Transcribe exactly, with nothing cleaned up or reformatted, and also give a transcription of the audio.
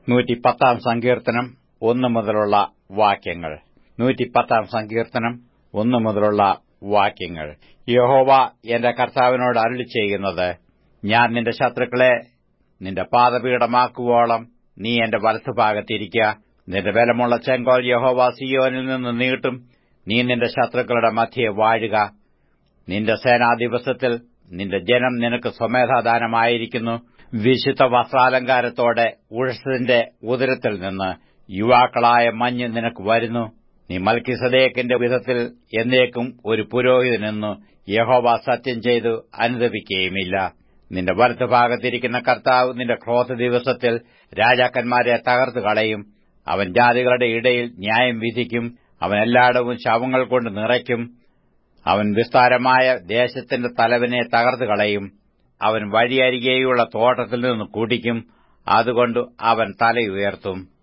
നൂറ്റിപ്പത്താം സങ്കീർത്തനം ഒന്നു മുതലുള്ള വാക്യങ്ങൾ. നൂറ്റിപ്പത്താം സങ്കീർത്തനം ഒന്നു മുതലുള്ള വാക്യങ്ങൾ. യഹോവ എന്റെ കർത്താവിനോട് അരുളിച്ചെയ്യുന്നത്, ഞാൻ നിന്റെ ശത്രുക്കളെ നിന്റെ പാദപീഠമാക്കുവോളം നീ എന്റെ വലത്തുഭാഗത്തിരിക്കുക. നിന്റെ ബലമുള്ള ചെങ്കോൽ യഹോവ സീയോനിൽ നിന്ന് നീട്ടും. നീ നിന്റെ ശത്രുക്കളുടെ മധ്യേ വാഴുക. നിന്റെ സേനാദിവസത്തിൽ നിന്റെ ജനം നിനക്ക് സ്വമേധാദാനമായിരിക്കുന്നു. വിശുദ്ധ വസ്ത്രാലങ്കാരത്തോടെ ഉഴസത്തിന്റെ ഉദരത്തിൽ നിന്ന് യുവാക്കളായ മഞ്ഞ് നിനക്ക് വരുന്നു. നീ മൽക്കീസേദെക്കിന്റെ വിധത്തിൽ എന്നേക്കും ഒരു പുരോഹിതനെന്നു യഹോവ സത്യം ചെയ്തു അനുദപിക്കുകയുമില്ല. നിന്റെ വലത്തുഭാഗത്തിരിക്കുന്ന കർത്താവ് നിന്റെ ക്രോധ ദിവസത്തിൽ രാജാക്കന്മാരെ തകർത്തു കളയും. അവൻ ജാതികളുടെ ഇടയിൽ ന്യായം വിധിക്കും. അവൻ എല്ലായിടവും ശവങ്ങൾ കൊണ്ട് നിറയ്ക്കും. അവൻ വിസ്താരമായ ദേശത്തിന്റെ തലവനെ തകർത്തു കളയും. അവൻ വഴിയരികെയുള്ള തോട്ടത്തിൽ നിന്ന് കുടിക്കും. അതുകൊണ്ട് അവൻ തലയുയർത്തും.